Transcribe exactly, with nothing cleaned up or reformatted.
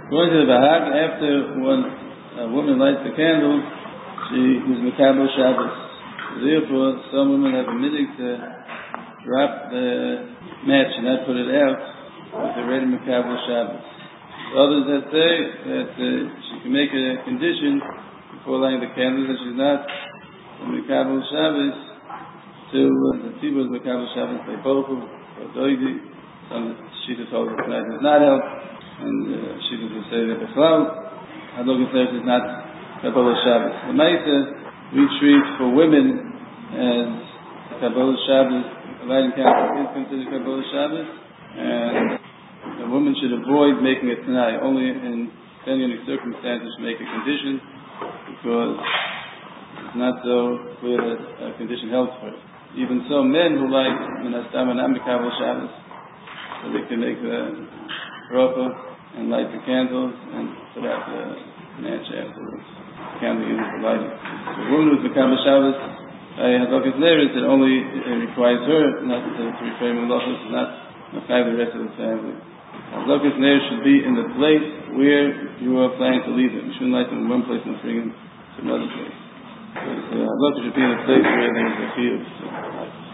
According to the Bahag, after when a woman lights the candle, she is Mekabel Shabbos. Therefore, some women have a minhag to drop the match and not put it out if they're ready Mekabel Shabbos. Others that say that uh, she can make a condition before lighting the candle that she's not Mekabel Shabbos till uh, the people of Mekabel Shabbos by Bochum or Doidi. Some Shittas hold that tonight does not help, and uh, Shittas will say that Bechlal. Hadlogan says it's not Kabbalah Shabbos. The Maisa we treat for women as Kabbalah Shabbos. Lighting candle is considered Kabbalah Shabbos, and a woman should avoid making it tonight. Only in any circumstances make a condition, because it's not so clear that a condition helps her. Even so, men who like Minastam and Amikabel Shabbos, so they can make the bracha and light the candles and put out the match afterwards. The candle used for lighting. So a woman who's Mikabel Shabbos, I have looked at there, it only it requires her not to, to refrain from malachos, not to the rest of the family. Havlokas Ner should be in the place where you are planning to leave them. You shouldn't light them in one place and bring them to another place. Havlokas should be in the place where there is a chiyuv.